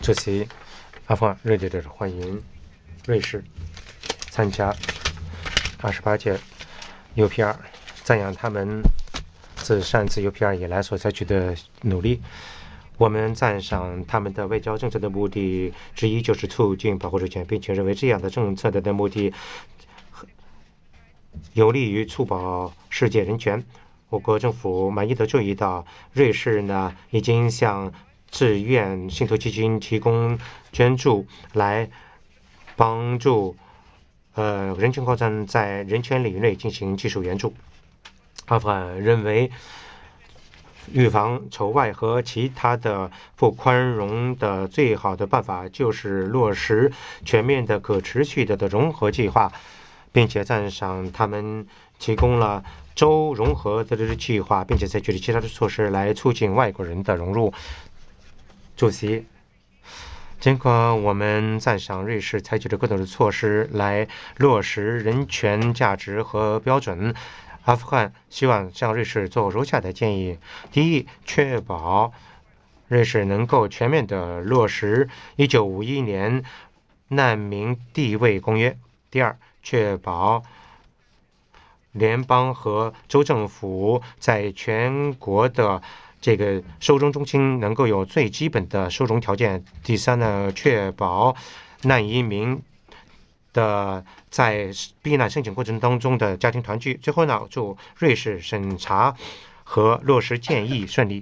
主席阿富汗热烈的欢迎瑞士参加28届 UPR， 赞扬他们自上次 UPR 以来所采取的努力。我们赞赏他们的外交政策的目的之一就是促进保护人权，并且认为这样的政策的目的有利于促保世界人权。我国政府满意地注意到，瑞士已经向志愿信托基金提供捐助，来帮助人权抗战在人权领域内进行技术援助。阿富汗认为，预防仇外和其他的不宽容的最好的办法就是落实全面的可持续的融合计划，并且赞赏他们提供了州融合的计划，并且采取了其他的措施来促进外国人的融入。主席，尽管我们赞赏瑞士采取了各种的措施来落实人权价值和标准，阿富汗希望向瑞士做如下的建议：第一，确保瑞士能够全面地落实1951年难民地位公约；第二，确保联邦和州政府在全国的收容中心能够有最基本的收容条件；第三确保难移民的在避难申请过程当中的家庭团聚；最后祝瑞士审查和落实建议顺利。